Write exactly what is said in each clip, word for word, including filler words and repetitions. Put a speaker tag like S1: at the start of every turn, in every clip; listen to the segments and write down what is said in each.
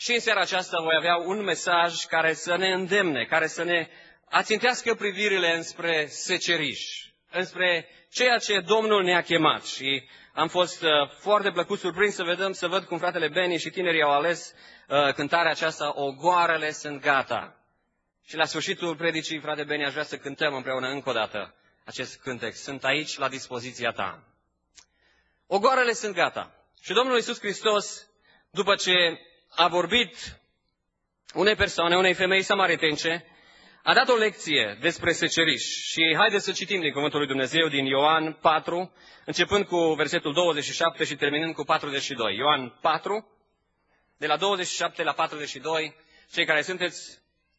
S1: Și în seara aceasta voi avea un mesaj care să ne îndemne, care să ne ațintească privirile înspre seceriș, înspre ceea ce Domnul ne-a chemat. Și am fost uh, foarte plăcut surprins să vedem, să văd cum fratele Beni și tinerii au ales uh, cântarea aceasta, Ogoarele sunt gata. Și la sfârșitul predicii, frate Beni, aș vrea să cântăm împreună încă o dată acest cântec. Sunt aici la dispoziția ta. Ogoarele sunt gata. Și Domnul Iisus Hristos, după ce a vorbit unei persoane, unei femei samaritence, a dat o lecție despre seceriș. Și haideți să citim din Cuvântul lui Dumnezeu din Ioan patru, începând cu versetul douăzeci și șapte și terminând cu patruzeci și doi. Ioan patru, de la douăzeci și șapte la patruzeci și doi, cei care sunteți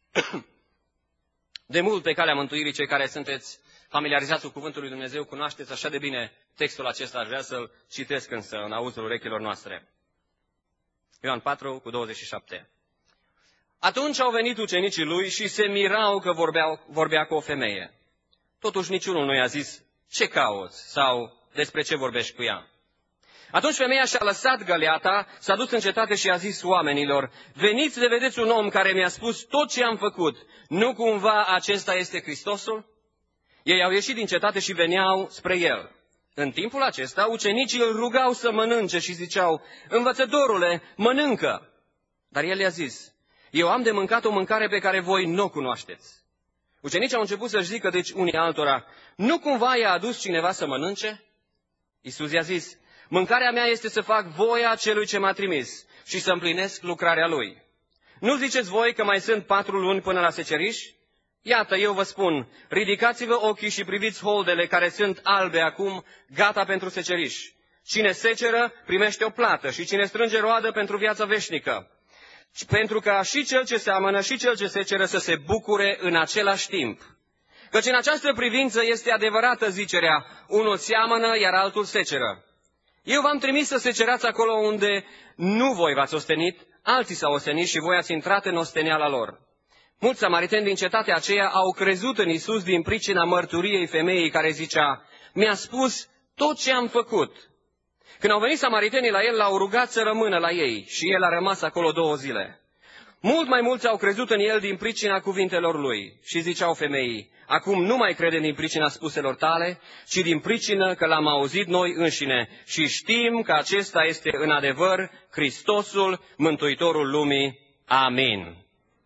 S1: de mult pe calea mântuirii, cei care sunteți familiarizați cu Cuvântul lui Dumnezeu, cunoașteți așa de bine textul acesta, aș vrea să-l citesc însă în auzul urechilor noastre. Ioan patru, cu douăzeci și șapte. Atunci au venit ucenicii lui și se mirau că vorbeau, vorbea cu o femeie. Totuși niciunul nu i-a zis, ce cauți sau despre ce vorbești cu ea. Atunci femeia și-a lăsat găleata, s-a dus în cetate și a zis oamenilor, veniți de vedeți un om care mi-a spus tot ce am făcut, nu cumva acesta este Hristosul? Ei au ieșit din cetate și veneau spre el. În timpul acesta, ucenicii îl rugau să mănânce și ziceau, învățătorule, mănâncă. Dar el i-a zis, eu am de mâncat o mâncare pe care voi nu o cunoașteți. Ucenicii au început să-și zică deci unii altora, nu cumva i-a adus cineva să mănânce? Iisus i-a zis, mâncarea mea este să fac voia celui ce m-a trimis și să împlinesc lucrarea lui. Nu ziceți voi că mai sunt patru luni până la seceriș? Iată, eu vă spun, ridicați-vă ochii și priviți holdele care sunt albe acum, gata pentru seceriș. Cine seceră, primește o plată și cine strânge roadă pentru viața veșnică. Pentru ca și cel ce seamănă și cel ce seceră să se bucure în același timp. Căci în această privință este adevărată zicerea, unul seamănă, iar altul seceră. Eu v-am trimis să secerați acolo unde nu voi v-ați ostenit, alții s-au ostenit și voi ați intrat în osteniala lor. Mulți samariteni din cetatea aceea au crezut în Iisus din pricina mărturiei femeii care zicea, mi-a spus tot ce am făcut. Când au venit samaritenii la el, l-au rugat să rămână la ei și el a rămas acolo două zile. Mult mai mulți au crezut în el din pricina cuvintelor lui și ziceau femeii, acum nu mai credem din pricina spuselor tale, ci din pricină că l-am auzit noi înșine și știm că acesta este în adevăr Hristosul, Mântuitorul lumii. Amin.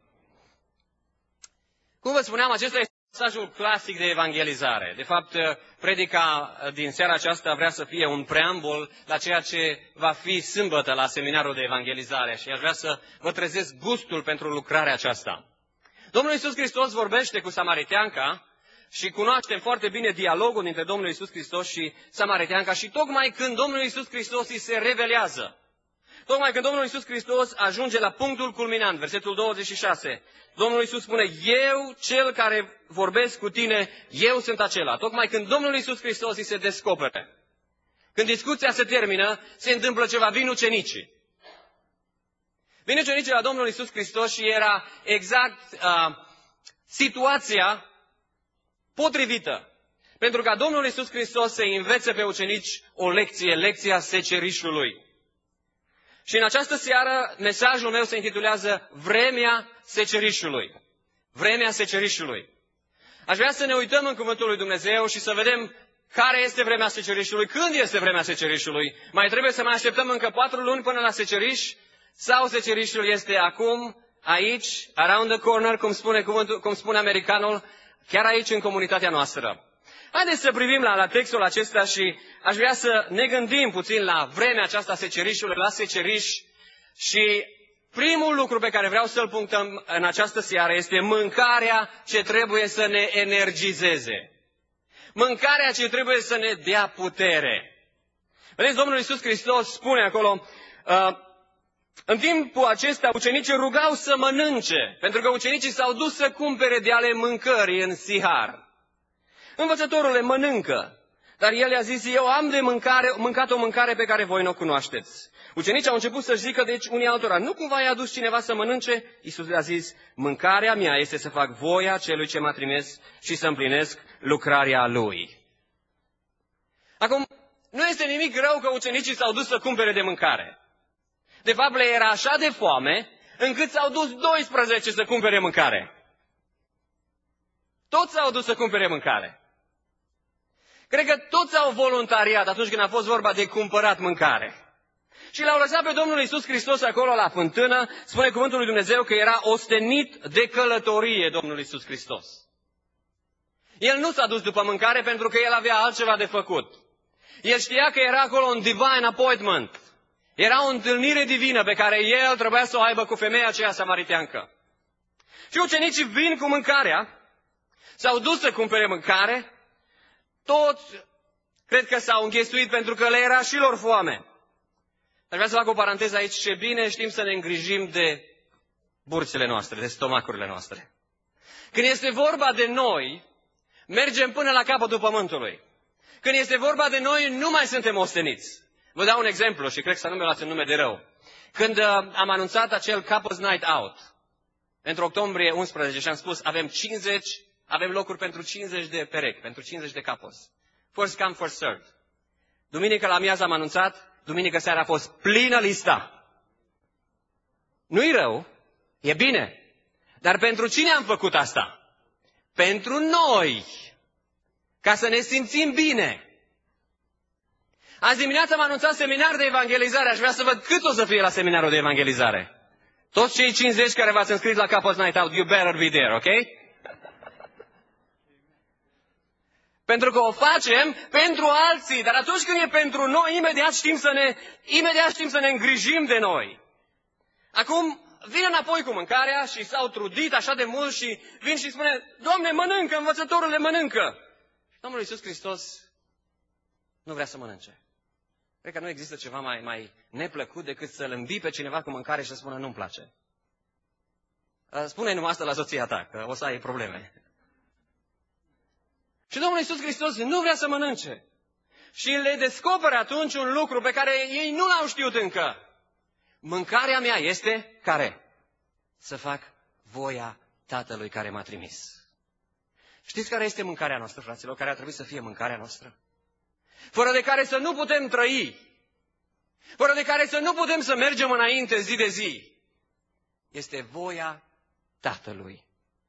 S1: Cum vă spuneam, acesta este mesajul clasic de evangelizare. De fapt, predica din seara aceasta vrea să fie un preambul la ceea ce va fi sâmbătă la seminarul de evangelizare și aș vrea să vă trezesc gustul pentru lucrarea aceasta. Domnul Iisus Hristos vorbește cu samariteanca și cunoaștem foarte bine dialogul dintre Domnul Iisus Hristos și samariteanca și tocmai când Domnul Iisus Hristos îi se revelează, tocmai când Domnul Iisus Hristos ajunge la punctul culminant, versetul douăzeci și șase, Domnul Iisus spune, eu, cel care vorbesc cu tine, eu sunt acela. Tocmai când Domnul Iisus Hristos îi se descopere, când discuția se termină, se întâmplă ceva, vin ucenicii. Vin ucenicii la Domnul Iisus Hristos și era exact uh, situația potrivită pentru ca Domnul Iisus Hristos să învețe pe ucenici o lecție, lecția secerișului. Și în această seară, mesajul meu se intitulează Vremea secerișului. Vremea secerișului. Aș vrea să ne uităm în Cuvântul lui Dumnezeu și să vedem care este vremea secerișului, când este vremea secerișului. Mai trebuie să mai așteptăm încă patru luni până la seceriș? Sau secerișul este acum, aici, around the corner, cum spune, cuvântul, cum spune americanul, chiar aici în comunitatea noastră? Haideți să privim la, la textul acesta și aș vrea să ne gândim puțin la vremea aceasta secerișului, la seceriș. Și primul lucru pe care vreau să-l punctăm în această seară este mâncarea ce trebuie să ne energizeze. Mâncarea ce trebuie să ne dea putere. Vedeți, Domnul Iisus Hristos spune acolo, uh, în timpul acesta ucenicii rugau să mănânce, pentru că ucenicii s-au dus să cumpere de ale mâncării în Sihar. Învățătorule, mănâncă. Dar el i-a zis, eu am de mâncare, mâncat o mâncare pe care voi nu o cunoașteți. Ucenicii au început să-și zică, deci, unii altora, nu cumva i-a adus cineva să mănânce? Iisus le-a zis, mâncarea mea este să fac voia celui ce m-a trimis și să împlinesc lucrarea lui. Acum, nu este nimic rău că ucenicii s-au dus să cumpere de mâncare. De fapt, le era așa de foame, încât s-au dus doisprezece să cumpere mâncare. Toți s-au dus să cumpere mâncare. Cred că toți au voluntariat atunci când a fost vorba de cumpărat mâncare. Și l-au lăsat pe Domnul Iisus Hristos acolo la fântână, spune cuvântul lui Dumnezeu că era ostenit de călătorie Domnul Iisus Hristos. El nu s-a dus după mâncare pentru că el avea altceva de făcut. El știa că era acolo un divine appointment. Era o întâlnire divină pe care el trebuia să o aibă cu femeia aceea samariteancă. Și ucenicii vin cu mâncarea, s-au dus să cumpere mâncare, toți cred că s-au înghesuit pentru că le era și lor foame. Dar vreau să fac o paranteză aici, ce bine știm să ne îngrijim de burțile noastre, de stomacurile noastre. Când este vorba de noi, mergem până la capătul pământului. Când este vorba de noi, nu mai suntem osteniți. Vă dau un exemplu și cred că să nu mi-o luați în nume de rău. Când uh, am anunțat acel Couples Night Out, pentru octombrie unsprezece, și am spus, avem cincizeci, avem locuri pentru cincizeci de perechi, pentru cincizeci de couples. First come, first served. Duminică la amiază am anunțat, duminică seara a fost plină lista. Nu-i rău, e bine. Dar pentru cine am făcut asta? Pentru noi. Ca să ne simțim bine. Azi dimineața am anunțat seminar de evangelizare. Aș vrea să văd cât o să fie la seminarul de evangelizare. Toți cei cincizeci care v-ați înscris la Couples Night Out, you better be there, ok? Pentru că o facem pentru alții, dar atunci când e pentru noi, imediat știm să ne, imediat știm să ne îngrijim de noi. Acum vine înapoi cu mâncarea și s-au trudit așa de mult și vin și spune, Doamne, mănâncă, învățătorule, mănâncă. Domnul Iisus Hristos nu vrea să mănânce. Cred că nu există ceva mai, mai neplăcut decât să-l îmbii pe cineva cu mâncare și să spună, nu-mi place. Spune-i numai asta la soția ta, că o să ai probleme. Și Domnul Iisus Hristos nu vrea să mănânce. Și le descoperă atunci un lucru pe care ei nu l-au știut încă. Mâncarea mea este care? Să fac voia Tatălui care m-a trimis. Știți care este mâncarea noastră, fraților, care ar trebui să fie mâncarea noastră? Fără de care să nu putem trăi, fără de care să nu putem să mergem înainte zi de zi, este voia Tatălui.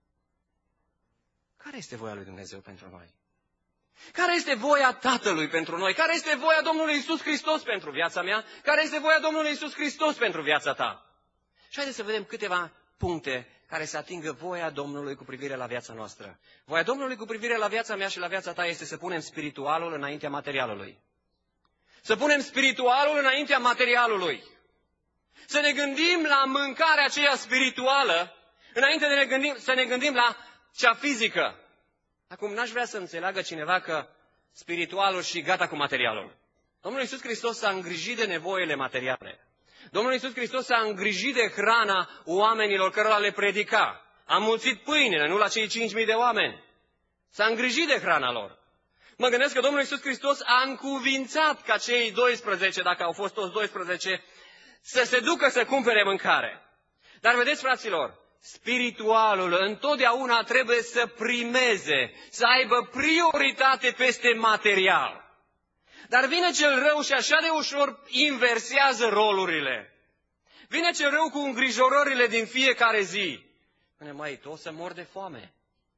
S1: Care este voia lui Dumnezeu pentru noi? Care este voia Tatălui pentru noi? Care este voia Domnului Iisus Hristos pentru viața mea? Care este voia Domnului Iisus Hristos pentru viața ta? Și haideți să vedem câteva puncte care să atingă voia Domnului cu privire la viața noastră. Voia Domnului cu privire la viața mea și la viața ta este să punem spiritualul înaintea materialului. Să punem spiritualul înaintea materialului. Să ne gândim la mâncarea aceea spirituală, înainte de ne gândim, să ne gândim la cea fizică. Acum, n-aș vrea să înțeleagă cineva că spiritualul și gata cu materialul. Domnul Iisus Hristos s-a îngrijit de nevoile materiale. Domnul Iisus Hristos s-a îngrijit de hrana oamenilor cărora le predica. A mulțit pâinile, nu la cei cinci mii de oameni. S-a îngrijit de hrana lor. Mă gândesc că Domnul Iisus Hristos a încuvințat ca cei doisprezece, dacă au fost toți doisprezece, să se ducă să cumpere mâncare. Dar vedeți, fraților, spiritualul întotdeauna trebuie să primeze, să aibă prioritate peste material. Dar vine cel rău și așa de ușor inversează rolurile. Vine cel rău cu îngrijorările din fiecare zi. Spune, măi, tu o să mori de foame.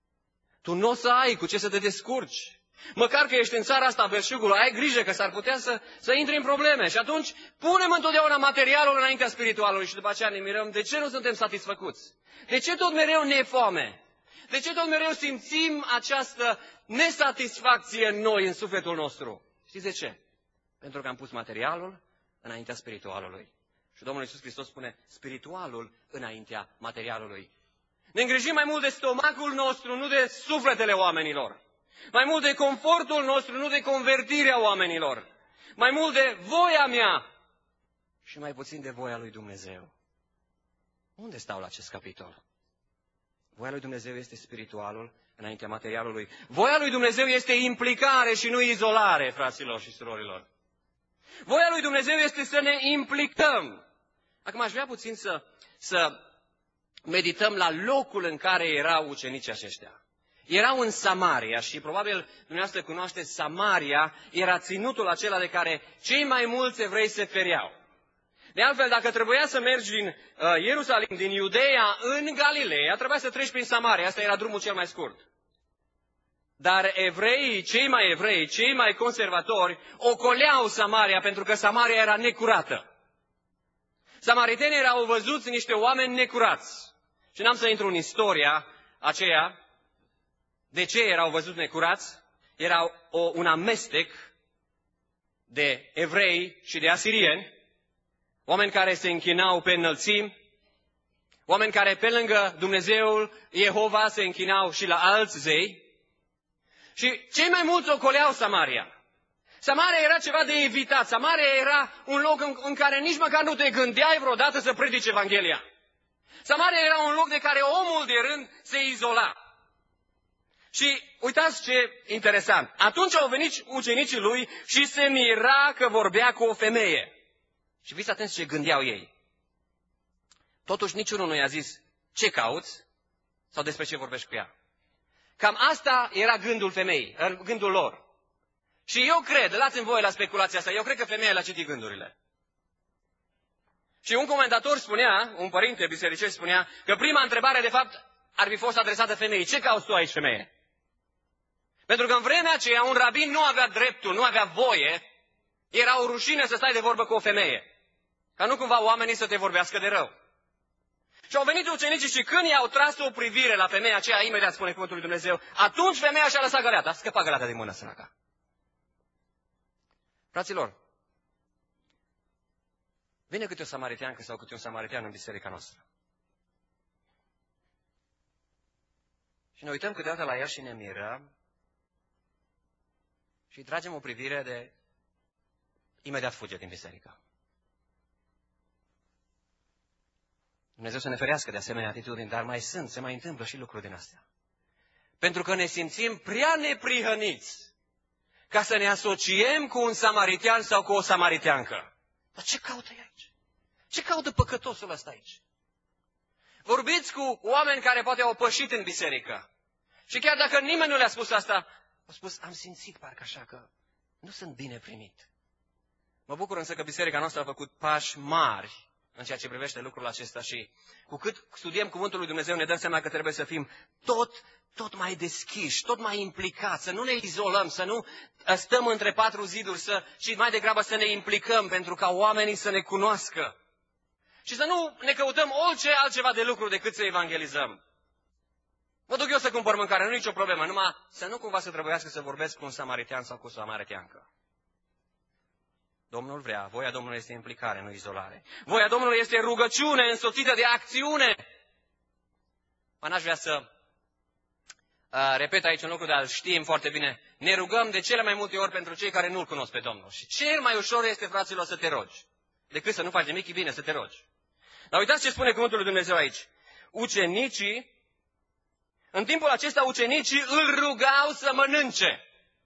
S1: Tu nu o să ai cu ce să te descurci. Măcar că ești în țara asta, belșugul, ai grijă că s-ar putea să, să intri în probleme. Și atunci punem întotdeauna materialul înaintea spiritualului și după aceea ne mirăm de ce nu suntem satisfăcuți. De ce tot mereu ne e foame? De ce tot mereu simțim această nesatisfacție în noi, în sufletul nostru? Știți de ce? Pentru că am pus materialul înaintea spiritualului. Și Domnul Iisus Hristos spune spiritualul înaintea materialului. Ne îngrijim mai mult de stomacul nostru, nu de sufletele oamenilor. Mai mult de confortul nostru, nu de convertirea oamenilor. Mai mult de voia mea și mai puțin de voia lui Dumnezeu. Unde stau la acest capitol? Voia lui Dumnezeu este spiritualul înaintea materialului. Voia lui Dumnezeu este implicare și nu izolare, fraților și surorilor. Voia lui Dumnezeu este să ne implicăm. Acum aș vrea puțin să, să medităm la locul în care erau ucenicii aceștia. Erau în Samaria și probabil dumneavoastră cunoașteți, Samaria era ținutul acela de care cei mai mulți evrei se feriau. De altfel, dacă trebuia să mergi din uh, Ierusalim, din Iudeea în Galileea, trebuia să treci prin Samaria. Asta era drumul cel mai scurt. Dar evreii, cei mai evrei, cei mai conservatori, ocoleau Samaria pentru că Samaria era necurată. Samaritenii erau văzuți niște oameni necurați. Și n-am să intru în istoria aceea. De ce erau văzuți necurați? Era o, un amestec de evrei și de asirieni, oameni care se închinau pe înălțimi, oameni care pe lângă Dumnezeul Jehova se închinau și la alți zei. Și cei mai mulți ocoleau Samaria. Samaria era ceva de evitat. Samaria era un loc în, în care nici măcar nu te gândeai vreodată să predici Evanghelia. Samaria era un loc de care omul de rând se izola. Și uitați ce interesant. Atunci au venit ucenicii lui și se mira că vorbea cu o femeie. Și fiți atenți ce gândeau ei. Totuși niciunul nu i-a zis ce cauți sau despre ce vorbești cu ea. Cam asta era gândul femeii, gândul lor. Și eu cred, dați-mi voie la speculația asta, eu cred că femeia le-a citit gândurile. Și un comentator spunea, un părinte bisericesc spunea, că prima întrebare de fapt ar fi fost adresată femeii. Ce cauți tu aici, femeie? Pentru că în vremea aceea un rabin nu avea dreptul, nu avea voie, era o rușine să stai de vorbă cu o femeie. Ca nu cumva oamenii să te vorbească de rău. Și au venit ucenicii și când i-au tras o privire la femeia aceea, imediat spune cuvântul lui Dumnezeu, atunci femeia și-a lăsat găleata, a scăpat găleata din mână săraca. Fraților, vine câte o samariteancă sau câte un samaritean în biserica noastră. Și ne uităm câteodată la ea și ne mirăm și îi tragem o privire de imediat fuge din biserică. Dumnezeu să ne ferească de asemenea atitudini, dar mai sunt, se mai întâmplă și lucruri din astea. Pentru că ne simțim prea neprihăniți ca să ne asociem cu un samaritean sau cu o samariteancă. Dar ce caută aici? Ce caută păcătosul ăsta aici? Vorbiți cu oameni care poate au pășit în biserică. Și chiar dacă nimeni nu le-a spus asta, au spus, am simțit parcă așa că nu sunt bine primit. Mă bucur însă că biserica noastră a făcut pași mari în ceea ce privește lucrul acesta și cu cât studiem cuvântul lui Dumnezeu ne dăm seama că trebuie să fim tot, tot mai deschiși, tot mai implicați, să nu ne izolăm, să nu stăm între patru ziduri să, și mai degrabă să ne implicăm pentru ca oamenii să ne cunoască. Și să nu ne căutăm orice altceva de lucru decât să evangelizăm. Mă duc eu să cumpăr mâncare, nu e nicio problemă, numai să nu cumva să trebuiască să vorbesc cu un samaritean sau cu o samariteancă. Domnul vrea, voia Domnului este implicare, nu izolare. Voia Domnului este rugăciune însoțită de acțiune. Mă n-aș vrea să uh, repet aici un lucru, dar știm foarte bine. Ne rugăm de cele mai multe ori pentru cei care nu-L cunosc pe Domnul. Și cel mai ușor este, fraților, să te rogi. Decât să nu faci nimic, e bine să te rogi. Dar uitați ce spune cuvântul lui Dumnezeu aici. Ucenicii, în timpul acesta ucenicii îl rugau să mănânce.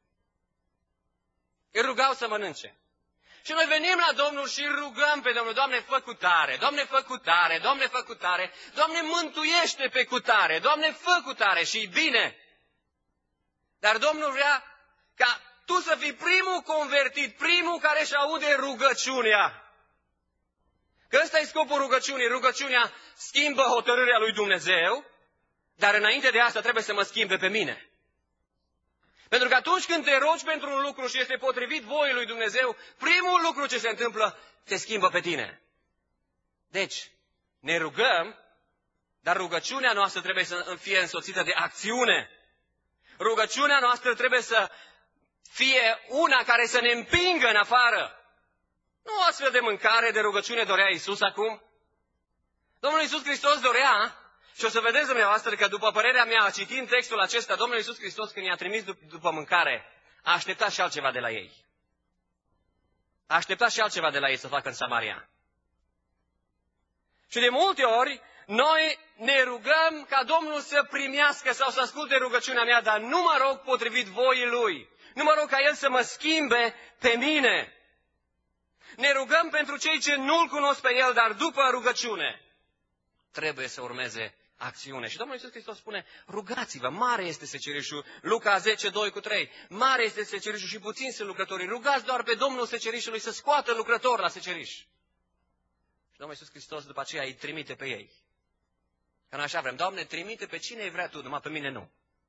S1: Îl rugau să mănânce. Și noi venim la Domnul și îl rugăm pe Domnul, Doamne, fă cu tare, Doamne, fă cu tare, Doamne, fă cu tare, Doamne, mântuiește pe cu tare, Doamne, fă cu tare și bine. Dar Domnul vrea ca tu să fii primul convertit, primul care își aude rugăciunea. Că ăsta e scopul rugăciunii. Rugăciunea schimbă hotărârea lui Dumnezeu, dar înainte de asta trebuie să mă schimbe pe mine. Pentru că atunci când te rogi pentru un lucru și este potrivit voii lui Dumnezeu, primul lucru ce se întâmplă, te schimbă pe tine. Deci, ne rugăm, dar rugăciunea noastră trebuie să fie însoțită de acțiune. Rugăciunea noastră trebuie să fie una care să ne împingă în afară. Nu o astfel de mâncare, de rugăciune dorea Iisus acum. Domnul Iisus Hristos dorea, și o să vedeți dumneavoastră că după părerea mea, citind textul acesta, Domnul Iisus Hristos când i-a trimis dup- după mâncare, a așteptat și altceva de la ei. A așteptat și altceva de la ei să facă în Samaria. Și de multe ori, noi ne rugăm ca Domnul să primească sau să asculte rugăciunea mea, dar nu mă rog potrivit voii Lui. Nu mă rog ca El să mă schimbe pe mine. Ne rugăm pentru cei ce nu-L cunosc pe El, dar după rugăciune trebuie să urmeze acțiune. Și Domnul Iisus Hristos spune, rugați-vă, mare este secerișul. Luca zece, doi cu trei. Mare este secerișul și puțini sunt lucrătorii. Rugați doar pe Domnul secerișului să scoată lucrători la seceriș. Și Domnul Iisus Hristos după aceea îi trimite pe ei. Că noi așa vrem, Doamne, trimite pe cine vrea Tu, numai pe mine nu.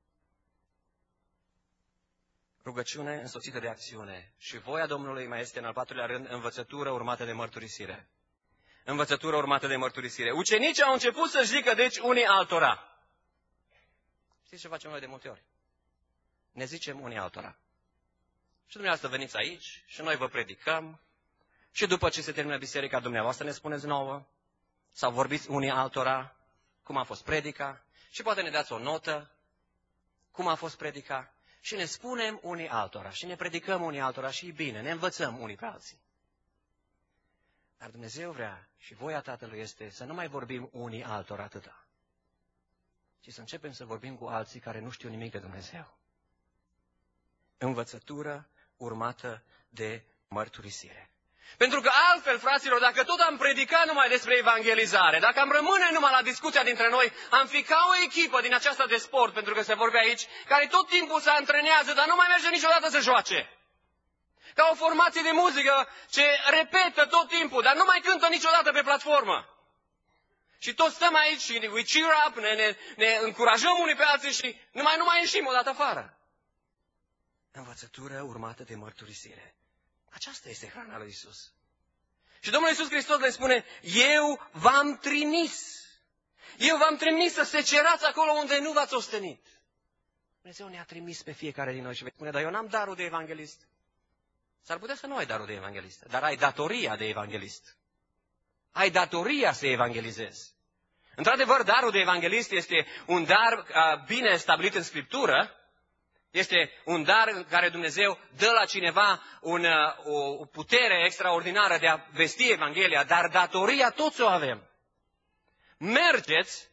S1: Rugăciune însoțită de acțiune. Și voia Domnului mai este, în al patrulea rând, învățătură urmată de mărturisire. Învățătură urmată de mărturisire. Ucenicii au început să-și zică, deci, unii altora. Știți ce facem noi de multe ori? Ne zicem unii altora. Și dumneavoastră veniți aici și noi vă predicăm și după ce se termină biserica dumneavoastră ne spuneți nouă sau vorbiți unii altora cum a fost predica și poate ne dați o notă cum a fost predica și ne spunem unii altora și ne predicăm unii altora și e bine, ne învățăm unii pe alții. Dar Dumnezeu vrea și voia Tatălui este să nu mai vorbim unii altora atâta, ci să începem să vorbim cu alții care nu știu nimic de Dumnezeu. Învățătură urmată de mărturisire. Pentru că altfel, fraților, dacă tot am predicat numai despre evangelizare, dacă am rămâne numai la discuția dintre noi, am fi ca o echipă din aceasta de sport, pentru că se vorbe aici, care tot timpul se antrenează, dar nu mai merge niciodată să joace. Ca o formație de muzică ce repetă tot timpul, dar nu mai cântă niciodată pe platformă. Și toți stăm aici și we cheer up, ne, ne, ne încurajăm unii pe alții și numai nu mai ieșim odată afară. Învățătură urmată de mărturisire. Aceasta este hrana lui Iisus. Și Domnul Iisus Hristos le spune, eu v-am trimis. Eu v-am trimis să secerați acolo unde nu v-ați ostenit. Dumnezeu ne-a trimis pe fiecare din noi și veți spune, dar eu n-am darul de evanghelist. S-ar putea să nu ai darul de evanghelist, dar ai datoria de evanghelist. Ai datoria să evangelizezi. Într-adevăr, darul de evanghelist este un dar uh, bine stabilit în Scriptură. Este un dar în care Dumnezeu dă la cineva un, o putere extraordinară de a vesti Evanghelia, dar datoria toți o avem. Mergeți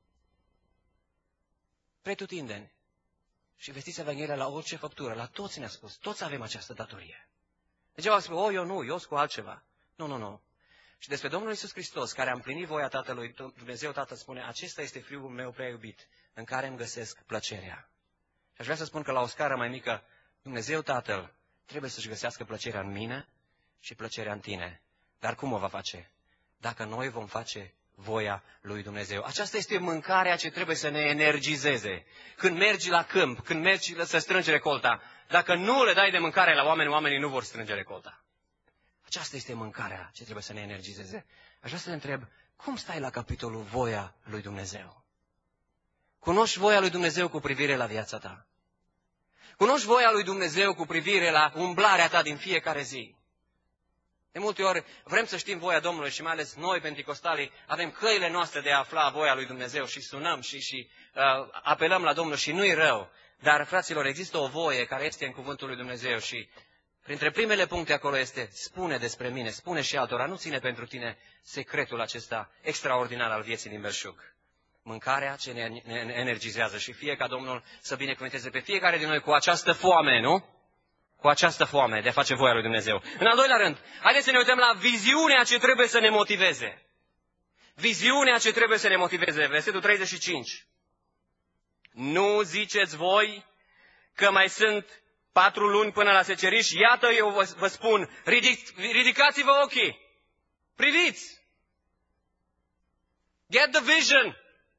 S1: pretutindeni și vestiți Evanghelia la orice făptură, la toți ne-a spus, toți avem această datorie. Degeaba spune, o, eu nu, eu sunt cu altceva. Nu, nu, nu. Și despre Domnul Iisus Hristos, care a împlinit voia Tatălui, Dumnezeu Tatăl spune, acesta este Fiul meu prea iubit, în care îmi găsesc plăcerea. Și aș vrea să spun că la o scară mai mică, Dumnezeu Tatăl trebuie să-și găsească plăcerea în mine și plăcerea în tine. Dar cum o va face? Dacă noi vom face voia lui Dumnezeu. Aceasta este mâncarea ce trebuie să ne energizeze. Când mergi la câmp, când mergi să strângi recolta, dacă nu le dai de mâncare la oameni, oamenii nu vor strânge recolta. Aceasta este mâncarea ce trebuie să ne energizeze. Aș vrea să te întreb, cum stai la capitolul voia lui Dumnezeu? Cunoști voia lui Dumnezeu cu privire la viața ta? Cunoști voia lui Dumnezeu cu privire la umblarea ta din fiecare zi? De multe ori vrem să știm voia Domnului și mai ales noi, penticostalii, avem căile noastre de a afla voia lui Dumnezeu și sunăm și, și uh, apelăm la Domnul și nu-i rău. Dar, fraților, există o voie care este în cuvântul lui Dumnezeu și printre primele puncte acolo este, spune despre mine, spune și altora, nu ține pentru tine secretul acesta extraordinar al vieții din belșug. Mâncarea ce ne energizează și fie ca Domnul să binecuvânteze pe fiecare din noi cu această foame, nu? Cu această foame de a face voia lui Dumnezeu. În al doilea rând, haideți să ne uităm la viziunea ce trebuie să ne motiveze. Viziunea ce trebuie să ne motiveze. Versetul treizeci și cinci. Nu ziceți voi că mai sunt patru luni până la seceriș? Iată, eu vă, vă spun, ridic, ridicați-vă ochii. Priviți. Get the vision.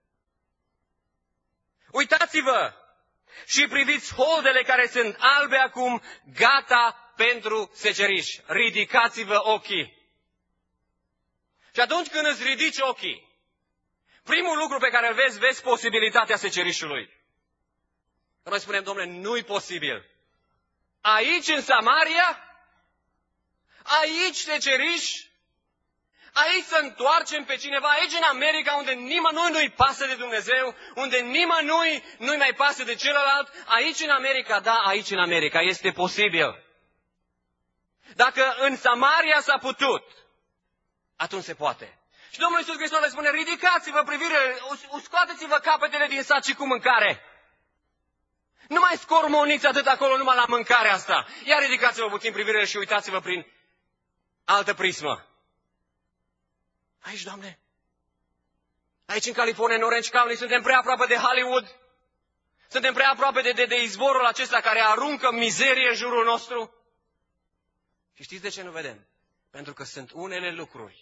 S1: Uitați-vă și priviți holdele care sunt albe acum, gata pentru seceriș. Ridicați-vă ochii. Și atunci când îți ridici ochii, primul lucru pe care îl vezi, vezi posibilitatea secerișului. Noi spunem, domnule, nu-i posibil. Aici, în Samaria, aici seceriș, aici să întoarcem pe cineva, aici în America, unde nimănui nu-i pasă de Dumnezeu, unde nimănui nu-i mai pasă de celălalt, aici în America, da, aici în America, este posibil. Dacă în Samaria s-a putut, atunci se poate. Și Domnul Iisus Hristos le spune, ridicați-vă privirile, scoateți-vă capetele din saci și cu mâncare. Nu mai scormoniți atât acolo numai la mâncarea asta. Ia ridicați-vă puțin privirile și uitați-vă prin altă prismă. Aici, Doamne, aici în California, în Orange County, suntem prea aproape de Hollywood. Suntem prea aproape de, de, de izvorul acesta care aruncă mizerie în jurul nostru. Și știți de ce nu vedem? Pentru că sunt unele lucruri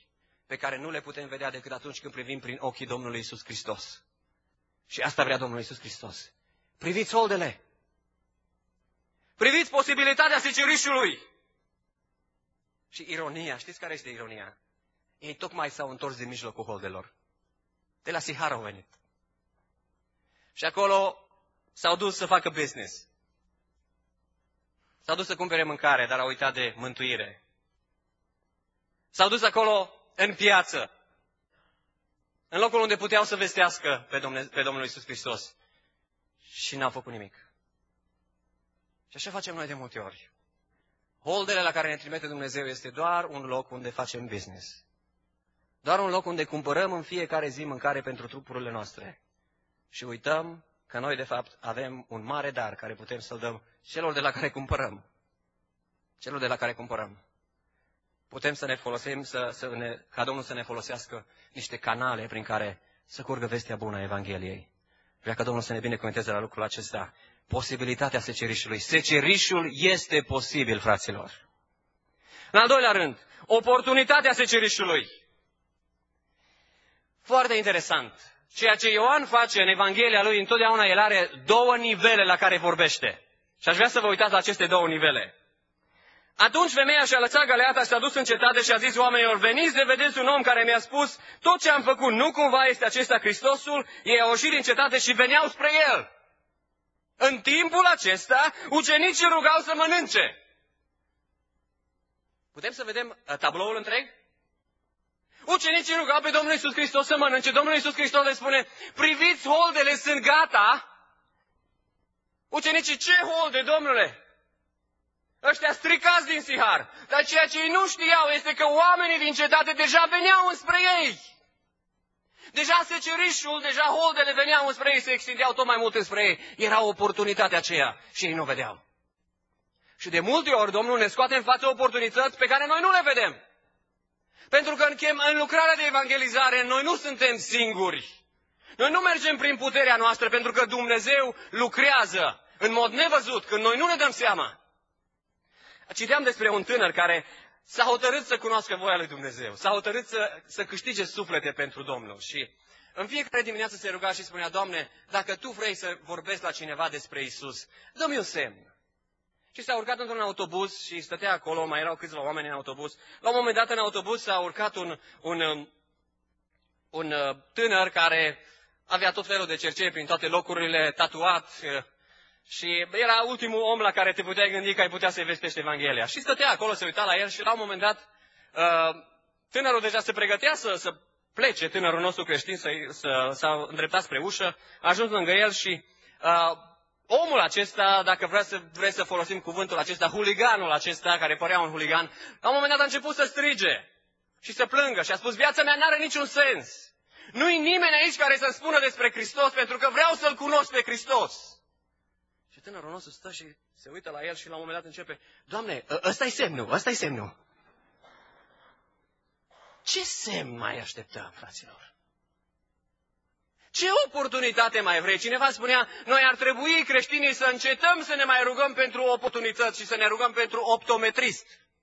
S1: pe care nu le putem vedea decât atunci când privim prin ochii Domnului Iisus Hristos. Și asta vrea Domnul Iisus Hristos. Priviți holdele. Priviți posibilitatea secerișului. Și ironia, știți care este ironia? Ei tocmai s-au întors din mijlocul holdelor. De la Sihar au venit. Și acolo s-au dus să facă business. S-au dus să cumpere mâncare, dar au uitat de mântuire. S-au dus acolo în piață, în locul unde puteau să vestească pe, Domne, pe Domnul Iisus Hristos. Și n-au făcut nimic. Și așa facem noi de multe ori. Holdele la care ne trimite Dumnezeu este doar un loc unde facem business. Doar un loc unde cumpărăm în fiecare zi mâncare pentru trupurile noastre. Și uităm că noi, de fapt, avem un mare dar care putem să-l dăm celor de la care cumpărăm. Celor de la care cumpărăm. Putem să ne folosim, să, să ne, ca Domnul să ne folosească niște canale prin care să curgă vestea bună a Evangheliei. Vrea ca Domnul să ne binecuvânteze la lucrul acesta. Posibilitatea secerișului. Secerișul este posibil, fraților. În al doilea rând, oportunitatea secerișului. Foarte interesant. Ceea ce Ioan face în Evanghelia lui, întotdeauna el are două nivele la care vorbește. Și aș vrea să vă uitați la aceste două nivele. Atunci femeia și-a lăsat găleata și s-a dus în cetate și a zis oamenilor, veniți de vedeți un om care mi-a spus tot ce am făcut, nu cumva este acesta Hristosul? Ei au ieșit din cetate și veneau spre el. În timpul acesta, ucenicii rugau să mănânce. Putem să vedem tabloul întreg? Ucenicii rugau pe Domnul Iisus Hristos să mănânce. Domnul Iisus Hristos le spune, priviți, holdele sunt gata. Ucenicii, ce holde, Domnule? Ăștia stricați din Sihar. Dar ceea ce ei nu știau este că oamenii din cetate deja veneau înspre ei. Deja secerișul, deja holdele veneau înspre ei, se extindeau tot mai mult înspre ei. Era oportunitatea aceea și ei nu vedeau. Și de multe ori Domnul ne scoate în față oportunități pe care noi nu le vedem. Pentru că în, chem, în lucrarea de evangelizare noi nu suntem singuri. Noi nu mergem prin puterea noastră pentru că Dumnezeu lucrează în mod nevăzut când noi nu ne dăm seama. Citeam despre un tânăr care s-a hotărât să cunoască voia lui Dumnezeu. S-a hotărât să, să câștige suflete pentru Domnul. Și în fiecare dimineață se ruga și spunea, Doamne, dacă Tu vrei să vorbești la cineva despre Isus, dă-mi un semn. Și s-a urcat într-un autobuz și stătea acolo, mai erau câțiva oameni în autobuz. La un moment dat în autobuz s-a urcat un, un, un tânăr care avea tot felul de cercei prin toate locurile, tatuat. Și era ultimul om la care te puteai gândi că ai putea să-i vestești Evanghelia. Și stătea acolo, se uita la el și la un moment dat tânărul deja se pregătea să, să plece, tânărul nostru creștin, să, să, s-a îndreptat spre ușă, a ajuns lângă el și uh, omul acesta, dacă vrea să, vrei să folosim cuvântul acesta, huliganul acesta, care părea un huligan, la un moment dat a început să strige și să plângă și a spus, viața mea n-are niciun sens. Nu-i nimeni aici care să-mi spună despre Hristos, pentru că vreau să-L cunosc pe Hristos. Și tânărul nostru stă și se uită la el și la un moment dat începe, Doamne, ăsta-i semnul, ăsta-i semnul. Ce semn mai așteptăm, fraților? Ce oportunitate mai vrei? Cineva spunea, noi ar trebui creștinii să încetăm să ne mai rugăm pentru oportunități și să ne rugăm pentru optometrist.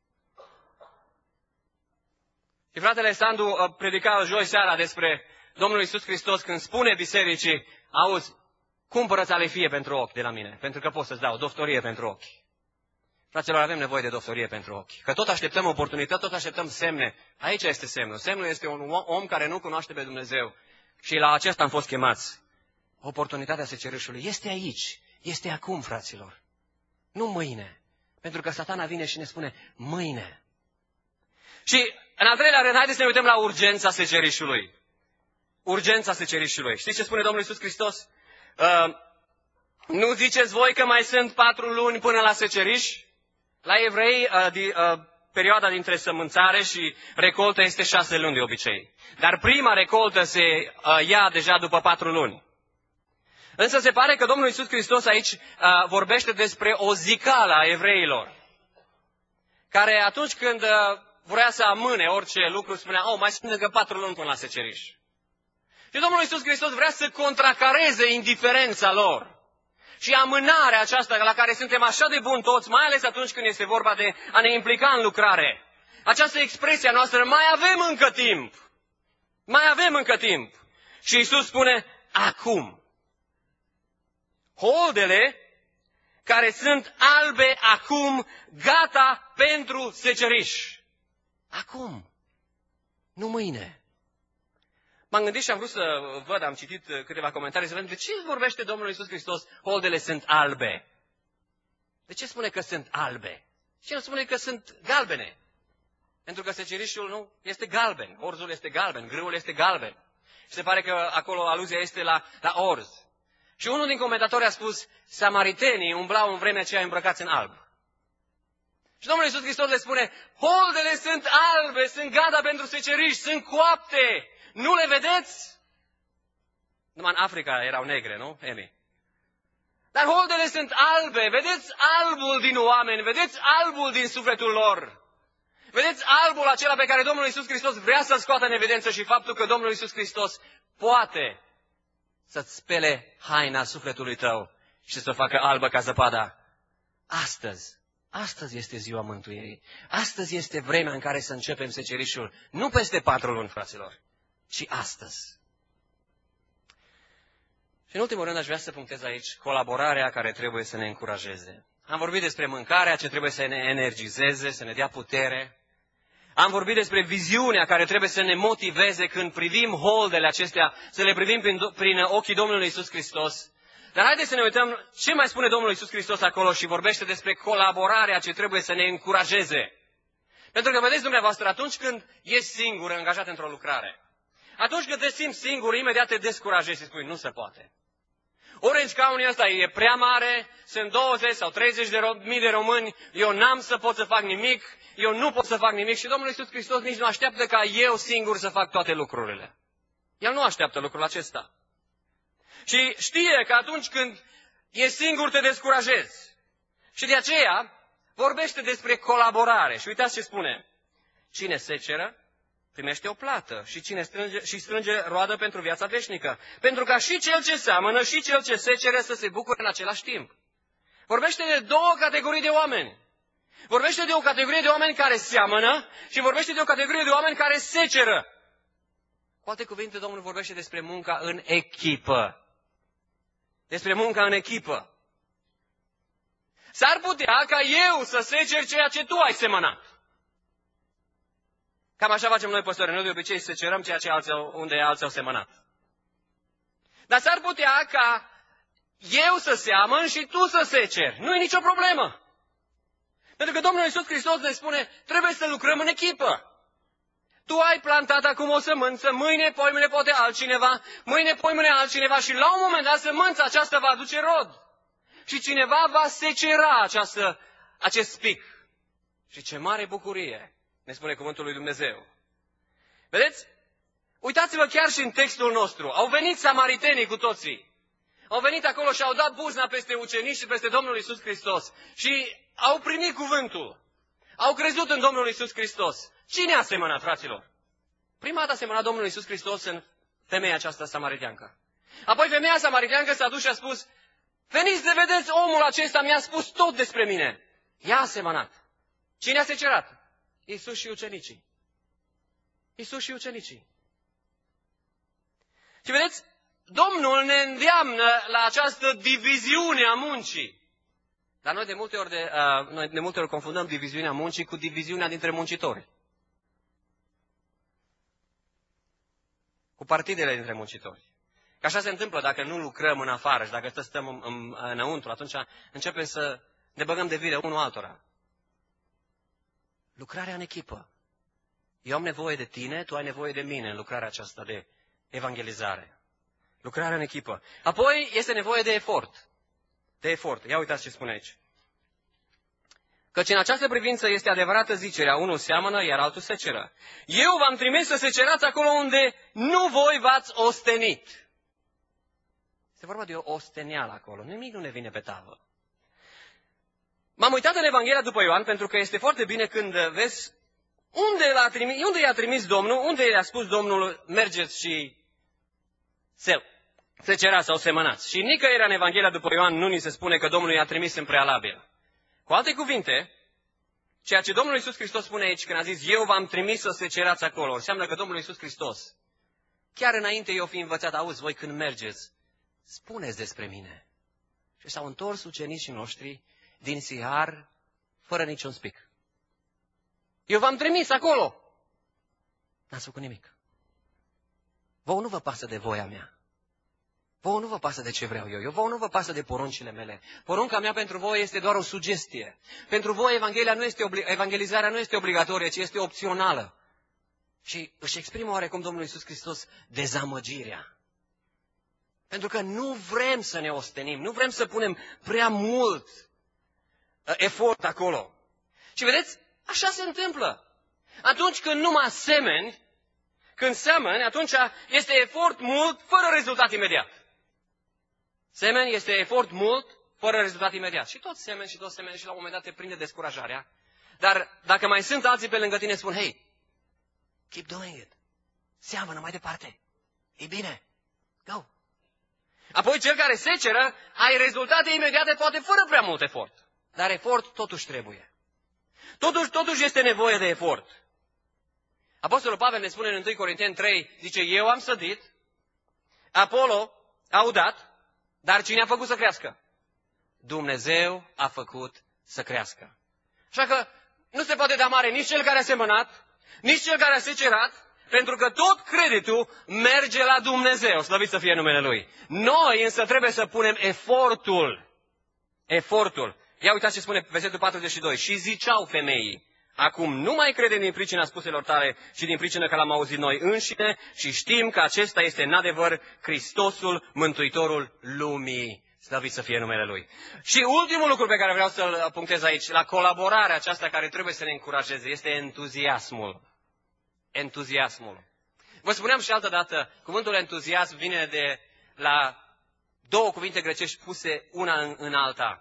S1: Și fratele Sandu predica joi seara despre Domnul Iisus Hristos când spune bisericii, auzi, cumpără-ți alefie pentru ochi de la mine, pentru că pot să-ți dau doftorie pentru ochi. Fraților, avem nevoie de doftorie pentru ochi. Că tot așteptăm oportunități, tot așteptăm semne. Aici este semnul. Semnul este un om care nu cunoaște pe Dumnezeu. Și la acesta am fost chemați. Oportunitatea secerișului este aici. Este acum, fraților. Nu mâine. Pentru că Satana vine și ne spune mâine. Și în al treilea rând, haideți să ne uităm la urgența secerișului. Urgența secerișului. Știți ce spune Domnul Iisus Hristos? Uh, nu ziceți voi că mai sunt patru luni până la seceriș? La evrei, uh, di, uh, perioada dintre sămânțare și recoltă este șase luni de obicei. Dar prima recoltă se uh, ia deja după patru luni. Însă se pare că Domnul Iisus Hristos aici uh, vorbește despre o zicală a evreilor, care atunci când uh, vrea să amâne orice lucru spunea, oh, mai sunt încă patru luni până la seceriș. Și Domnul Iisus Hristos vrea să contracareze indiferența lor. Și amânarea aceasta la care suntem așa de buni toți, mai ales atunci când este vorba de a ne implica în lucrare. această expresie a noastră, mai avem încă timp. Mai avem încă timp. Și Iisus spune, acum. Holdele care sunt albe acum, gata pentru seceriș. Acum. Nu mâine. M-am gândit și am vrut să văd, am citit câteva comentarii, să vedem de ce vorbește Domnul Iisus Hristos, holdele sunt albe. De ce spune că sunt albe? Și el spune că sunt galbene. Pentru că secerișul nu este galben, orzul este galben, grâul este galben. Și se pare că acolo aluzia este la, la orz. Și unul din comentatori a spus, samaritenii umblau în vremea aceea îmbrăcați în alb. Și Domnul Iisus Hristos le spune, holdele sunt albe, sunt gata pentru seceriș, sunt coapte. Nu le vedeți? Numai în Africa erau negre, nu, Emi? Dar holdele sunt albe, vedeți albul din oameni, vedeți albul din sufletul lor. Vedeți albul acela pe care Domnul Iisus Hristos vrea să-l scoată în evidență și faptul că Domnul Iisus Hristos poate să-ți spele haina sufletului tău și să o facă albă ca zăpada. Astăzi, astăzi este ziua mântuirii. Astăzi este vremea în care să începem secerișul. Nu peste patru luni, fraților, ci astăzi. Și în ultimul rând aș vrea să punctez aici colaborarea care trebuie să ne încurajeze. Am vorbit despre mâncarea ce trebuie să ne energizeze, să ne dea putere. Am vorbit despre viziunea care trebuie să ne motiveze când privim holdele acestea, să le privim prin, prin ochii Domnului Iisus Hristos. Dar haideți să ne uităm ce mai spune Domnul Iisus Hristos acolo și vorbește despre colaborarea ce trebuie să ne încurajeze. Pentru că, vedeți dumneavoastră, atunci când ești singur angajat într-o lucrare, atunci când te simți singur, imediat te descurajezi și spui, nu se poate. Orange County ăsta e prea mare, sunt douăzeci sau treizeci de mii de români, eu n-am să pot să fac nimic, eu nu pot să fac nimic și Domnul Iisus Hristos nici nu așteaptă ca eu singur să fac toate lucrurile. El nu așteaptă lucrul acesta. Și știe că atunci când e singur te descurajezi. Și de aceea vorbește despre colaborare. Și uitați ce spune. Cine seceră, primește o plată și cine strânge, și strânge roadă pentru viața veșnică. Pentru ca și cel ce seamănă și cel ce secere să se bucure în același timp. Vorbește de două categorii de oameni. Vorbește de o categorie de oameni care seamănă și vorbește de o categorie de oameni care seceră. Cu alte cuvinte, Domnul vorbește despre munca în echipă. Despre munca în echipă. S-ar putea ca eu să secer ceea ce tu ai semănat. Cam așa facem noi, păstori. Noi de obicei secerăm ceea ce alții au, unde alții au semănat. Dar s-ar putea ca eu să seamăn și tu să seceri. Nu e nicio problemă. Pentru că Domnul Iisus Hristos ne spune, trebuie să lucrăm în echipă. Tu ai plantat acum o sămânță, mâine, poimâine poate altcineva, mâine, poimâine altcineva și la un moment dat sămânța aceasta va aduce rod. Și cineva va secera această, acest pic. Și ce mare bucurie, ne spune cuvântul lui Dumnezeu. Vedeți? Uitați-vă chiar și în textul nostru. Au venit samaritenii cu toții. Au venit acolo și au dat buzna peste ucenici și peste Domnul Iisus Hristos. Și au primit cuvântul. Au crezut în Domnul Iisus Hristos. Cine a semănat, fraților? Prima dată a semănat Domnul Iisus Hristos în femeia aceasta samariteancă. Apoi femeia samariteancă s-a dus și a spus, veniți să vedeți, omul acesta mi-a spus tot despre mine. Ea a semănat. Cine a secerat? Iisus și ucenicii. Iisus și ucenicii. Și vedeți, Domnul ne îndeamnă la această diviziune a muncii. Dar noi de multe ori, de, uh, noi de multe ori confundăm diviziunea muncii cu diviziunea dintre muncitori. Cu partidele dintre muncitori. Că așa se întâmplă dacă nu lucrăm în afară și dacă stăm în, în, înăuntru, atunci începem să ne băgăm de vină unul altora. Lucrarea în echipă. Eu am nevoie de tine, tu ai nevoie de mine în lucrarea aceasta de evangelizare. Lucrarea în echipă. Apoi este nevoie de efort. De efort. Ia uitați ce spune aici. Căci în această privință este adevărată zicerea, unul seamănă, iar altul seceră. Eu v-am trimis să secerați acolo unde nu voi v-ați ostenit. Este vorba de o ostenială acolo. Nimic nu ne vine pe tavă. M-am uitat în Evanghelia după Ioan, pentru că este foarte bine când vezi unde, l-a trimis, unde i-a trimis Domnul, unde i-a spus Domnul, mergeți și secerați sau semănați. Și nicăieri în Evanghelia după Ioan nu ni se spune că Domnul i-a trimis în prealabil. Cu alte cuvinte, ceea ce Domnul Iisus Hristos spune aici, când a zis, eu v-am trimis să secerați acolo, înseamnă că Domnul Iisus Hristos, chiar înainte eu fi învățat, auzi, voi când mergeți, spuneți despre mine. Și s-au întors ucenicii noștri din Sihar, fără niciun spic. Eu v-am trimis acolo. N-ați făcut nimic. Vouă nu vă pasă de voia mea. Vouă nu vă pasă de ce vreau eu. Eu vouă nu vă pasă de poruncile mele. Porunca mea pentru voi este doar o sugestie. Pentru voi Evanghelia nu este obli- evangelizarea nu este obligatorie, ci este opțională. Și își exprimă oarecum Domnul Iisus Hristos dezamăgirea. Pentru că nu vrem să ne ostenim, nu vrem să punem prea mult efort acolo. Și vedeți, așa se întâmplă. Atunci când nu mă semeni, când semeni, atunci este efort mult, fără rezultat imediat. Semeni este efort mult, fără rezultat imediat. Și tot semeni și tot semeni și la un moment dat te prinde descurajarea. Dar dacă mai sunt alții pe lângă tine, spun, hey, keep doing it. Seamănă mai departe. E bine. Go. Apoi cel care seceră, ai rezultate imediate, poate fără prea mult efort. Dar efort totuși trebuie. Totuși, totuși este nevoie de efort. Apostolul Pavel ne spune în întâi Corinteni trei, zice, eu am sădit, Apollo a udat, dar cine a făcut să crească? Dumnezeu a făcut să crească. Așa că nu se poate da mare nici cel care a semănat, nici cel care a secerat, pentru că tot creditul merge la Dumnezeu, slăvit să fie numele Lui. Noi însă trebuie să punem efortul. Efortul. Ia uitați ce spune versetul patruzeci și doi. Și ziceau femeii, acum nu mai credem din pricina spuselor tale și din pricina că l-am auzit noi înșine și știm că acesta este în adevăr Hristosul, Mântuitorul lumii. Slăvit să fie numele Lui. Și ultimul lucru pe care vreau să-l punctez aici, la colaborarea aceasta care trebuie să ne încurajeze, este entuziasmul. Entuziasmul. Vă spuneam și altă dată, cuvântul entuziasm vine de la două cuvinte grecești puse una în, în alta.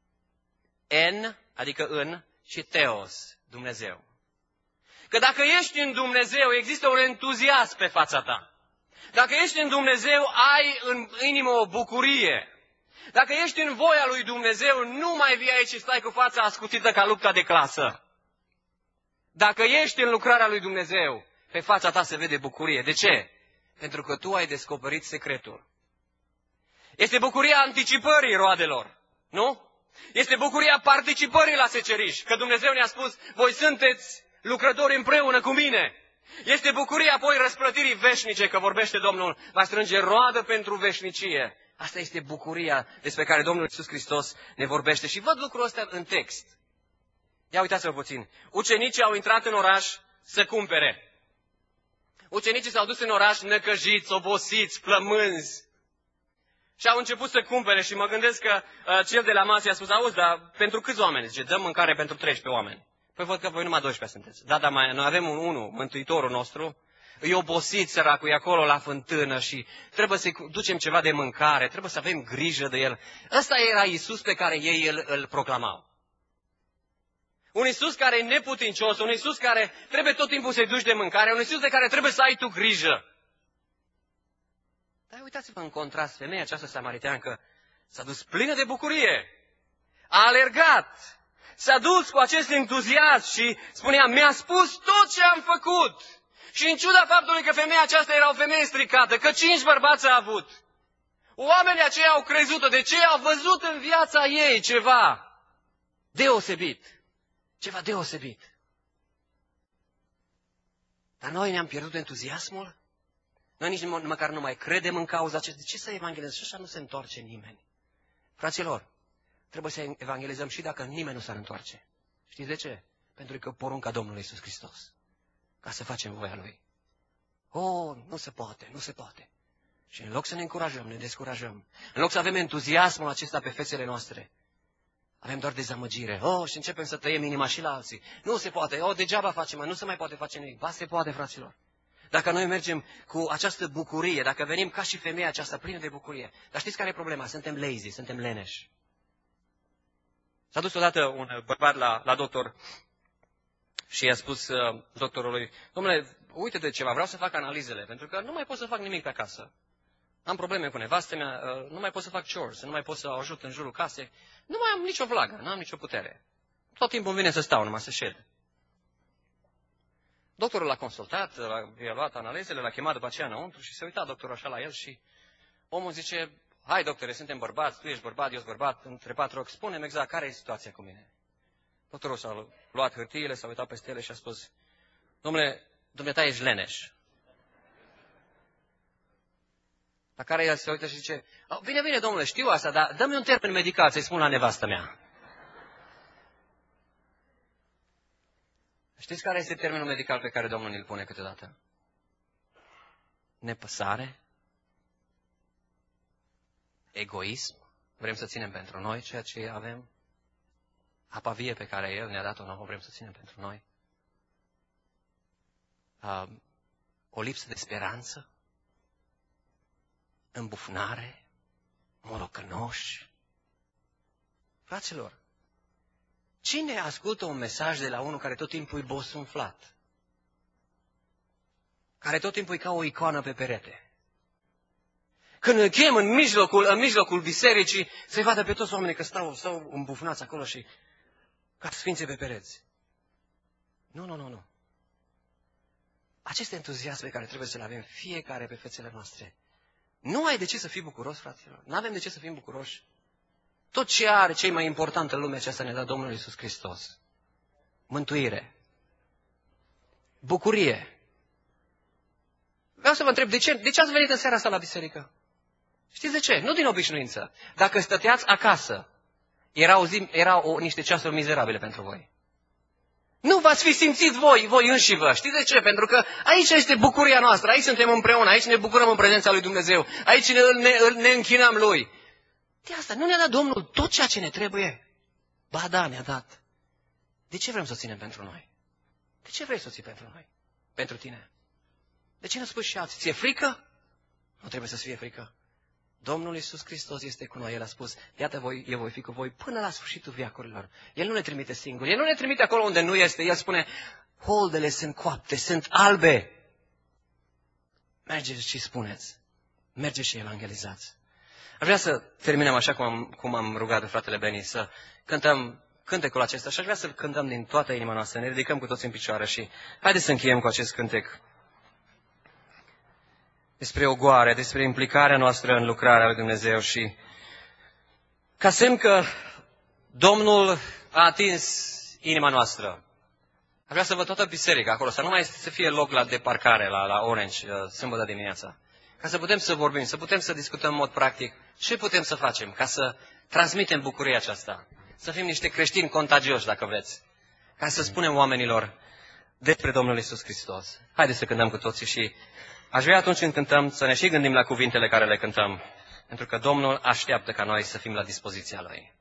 S1: En, adică în, și Theos, Dumnezeu. Că dacă ești în Dumnezeu, există un entuziasm pe fața ta. Dacă ești în Dumnezeu, ai în inimă o bucurie. Dacă ești în voia lui Dumnezeu, nu mai vii aici și stai cu fața ascutită ca lupta de clasă. Dacă ești în lucrarea lui Dumnezeu, pe fața ta se vede bucurie. De ce? Pentru că tu ai descoperit secretul. Este bucuria anticipării roadelor, nu? Este bucuria participării la seceriș, că Dumnezeu ne-a spus, voi sunteți lucrători împreună cu mine. Este bucuria apoi răsplătirii veșnice, că vorbește Domnul, va strânge roadă pentru veșnicie. Asta este bucuria despre care Domnul Iisus Hristos ne vorbește. Și văd lucrul ăsta în text. Ia uitați-vă puțin. Ucenicii au intrat în oraș să cumpere. Ucenicii s-au dus în oraș năcăjiți, obosiți, flămânzi. Și au început să cumpere și mă gândesc că uh, cel de la masă i-a spus, auzi, dar pentru câți oameni? Zice, dăm mâncare pentru treisprezece oameni. Păi văd că voi numai doisprezece sunteți. Da, dar mai, noi avem un unul, Mântuitorul nostru, e obosit săracul, e acolo la fântână și trebuie să-i ducem ceva de mâncare, trebuie să avem grijă de el. Ăsta era Iisus pe care ei îl, îl proclamau. Un Iisus care e neputincios, un Iisus care trebuie tot timpul să-i duci de mâncare, un Iisus de care trebuie să ai tu grijă. Dar uitați-vă în contrast, femeia aceasta samariteancă s-a dus plină de bucurie, a alergat, s-a dus cu acest entuziasm și spunea, mi-a spus tot ce am făcut. Și în ciuda faptului că femeia aceasta era o femeie stricată, că cinci bărbați a avut, oamenii aceia au crezut-o, de ce au văzut în viața ei ceva deosebit. Ceva deosebit. Dar noi ne-am pierdut entuziasmul? Noi nici măcar nu mai credem în cauza acestei. De ce să evangelizăm? Și așa nu se întoarce nimeni. Fraților, trebuie să evangelizăm și dacă nimeni nu s-ar întoarce. Știți de ce? Pentru că porunca Domnului Iisus Hristos. Ca să facem voia Lui. Oh, nu se poate, nu se poate. Și în loc să ne încurajăm, ne descurajăm. În loc să avem entuziasmul acesta pe fețele noastre, avem doar dezamăgire. Oh, și începem să tăiem inima și la alții. Nu se poate. Oh, degeaba facem, nu se mai poate face nimic. Ba, se poate, fraților. Dacă noi mergem cu această bucurie, dacă venim ca și femeia aceasta plină de bucurie. Dar știți care e problema? Suntem lazy, suntem leneși. S-a dus odată un bărbat la, la doctor și i-a spus uh, doctorului, domnule, uite de ceva, vreau să fac analizele, pentru că nu mai pot să fac nimic pe acasă. Am probleme cu nevastă mea, uh, nu mai pot să fac chores, nu mai pot să o ajut în jurul casei, nu mai am nicio vlagă, nu am nicio putere. tot timpul îmi vine să stau, numai să șed. Doctorul l-a consultat, i-a luat analizele, l-a chemat după aceea înăuntru și se uita doctorul așa la el și omul zice, hai doctore, suntem bărbați, tu ești bărbat, eu sunt bărbat, între patru ochi, spune-mi exact care e situația cu mine. Doctorul s-a luat hârtiile, s-a uitat peste ele și a spus, domnule, dumneata ești leneș. La care el se uită și zice, bine, bine, domnule, știu asta, dar dă-mi un termen medical să-i spun la nevastă mea. Știți care este termenul medical pe care Domnul îl pune câteodată? Nepăsare, egoism, vrem să ținem pentru noi ceea ce avem, apa vie pe care El ne-a dat-o nouă, vrem să ținem pentru noi, uh, o lipsă de speranță, îmbufnare, morocănoși. Fraților, cine ascultă un mesaj de la unul care tot timpul e bosunflat? Care tot timpul e ca o icoană pe perete? Când îl chem în mijlocul, în mijlocul bisericii, să-i vadă pe toți oamenii că stau, stau îmbufnați acolo și ca sfințe pe pereți. Nu, nu, nu, nu. Acest entuziasm pe care trebuie să-l avem fiecare pe fețele noastre. Nu ai de ce să fii bucuros, fraților. Nu avem de ce să fim bucuroși. Tot ce are cei mai important în lumea aceasta ne-a dat Domnul Iisus Hristos. Mântuire. Bucurie. Vreau să vă întreb, de ce, de ce ați venit în seara asta la biserică? Știți de ce? Nu din obișnuință. Dacă stăteați acasă, erau, zi, erau o, niște ceasuri mizerabile pentru voi. Nu v-ați fi simțit voi, voi înși vă. Știți de ce? Pentru că aici este bucuria noastră, aici suntem împreună, aici ne bucurăm în prezența lui Dumnezeu, aici ne, ne, ne închinăm Lui. De asta nu ne-a dat Domnul tot ceea ce ne trebuie? Ba da, ne-a dat. De ce vrem să o ținem pentru noi? De ce vrei să o ții pentru noi? Pentru tine? De ce nu spui și alții? Ți-e frică? Nu trebuie să-ți fie frică. Domnul Iisus Hristos este cu noi. El a spus, iată, voi, eu voi fi cu voi până la sfârșitul veacurilor. El nu ne trimite singuri. El nu ne trimite acolo unde nu este. El spune, holdele sunt coapte, sunt albe. Mergeți și spuneți. Mergeți și evangelizați. Aș vrea să terminăm așa cum am, cum am rugat de fratele Beni, să cântăm cântecul acesta și aș vrea să-l cântăm din toată inima noastră. Ne ridicăm cu toți în picioare și haideți să încheiem cu acest cântec. Despre ogoare, despre implicarea noastră în lucrarea lui Dumnezeu și ca semn că Domnul a atins inima noastră. Aș vrea să văd toată biserica acolo, să nu mai să fie loc la deparcare, la, la Orange, sâmbătă dimineața. Ca să putem să vorbim, să putem să discutăm în mod practic ce putem să facem ca să transmitem bucuria aceasta. Să fim niște creștini contagioși, dacă vreți. Ca să spunem oamenilor despre Domnul Iisus Hristos. Haideți să cântăm cu toții și aș vrea atunci când cântăm să ne și gândim la cuvintele care le cântăm. Pentru că Domnul așteaptă ca noi să fim la dispoziția Lui.